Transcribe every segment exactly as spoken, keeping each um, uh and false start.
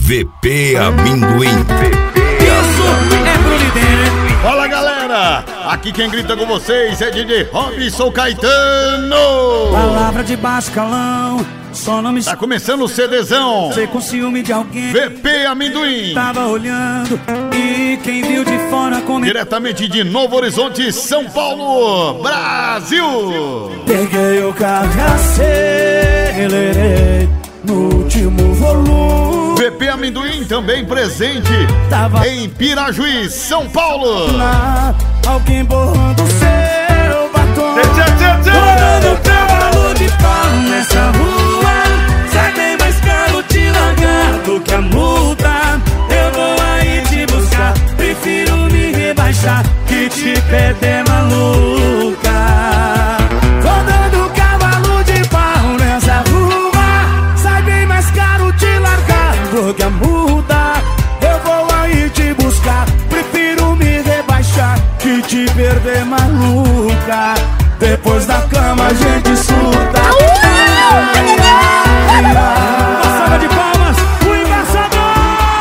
V P Amendoim. Isso é Brulidene. Fala galera, aqui quem grita com vocês é D J Robson Caetano. Palavra de baixo calão, só não me... Tá começando o CDzão. Você com ciúme de alguém. V P Amendoim. Tava olhando e quem viu de fora comentou. Diretamente de Novo Horizonte, São Paulo, Brasil. Peguei o carro e acelerei no último volume. V P Amendoim também presente Tava em Pirajuí, São Paulo. lá, alguém borrando seu batom. Rodando cavalo de pau nessa rua. Sai bem mais caro te largar do que a multa. Eu vou aí te buscar, prefiro me rebaixar que te perder maluca. Rodando cavalo de pau nessa rua. Sai bem mais caro te largar do que a multa. Eu vou aí te buscar, prefiro me rebaixar que te perder maluca. Depois da cama a gente surta. Uma salva de palmas, o embaixador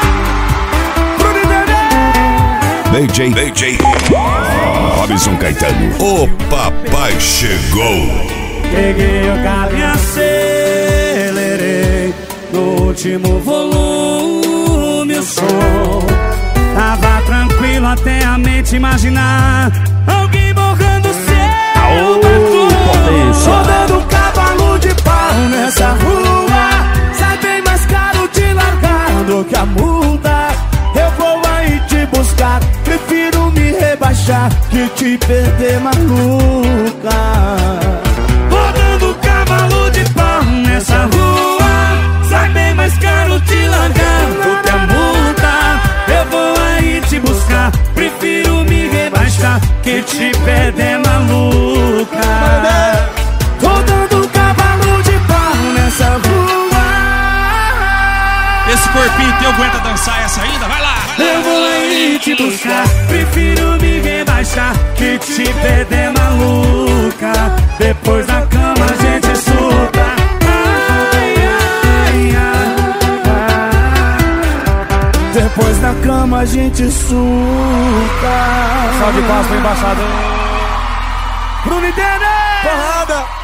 D J, D J Robson Caetano. O papai chegou. Peguei o carro e acelerei no último volume o som. Tava tranquilo até a mente imaginar alguém borrando seu batom. Rodando cavalo de pau nessa rua. Sai bem mais caro te largar do que a multa. Eu vou aí te buscar, prefiro me rebaixar que te perder maluca. Rodando cavalo de pau nessa rua. Sai bem mais caro te largar do que a multa. Eu vou aí te buscar, prefiro me rebaixar que te perder maluca. Rodando cavalo de pau nessa rua. Esse corpinho teu aguenta dançar essa ainda? Vai lá! Vai lá. Eu vou aí te buscar, prefiro me rebaixar que te perder maluca. Depois da cama a gente surta. Ai, ai, ai, ai. Depois da cama a gente surta. Salve de paz pro embaixador. Brulidene! Porrada!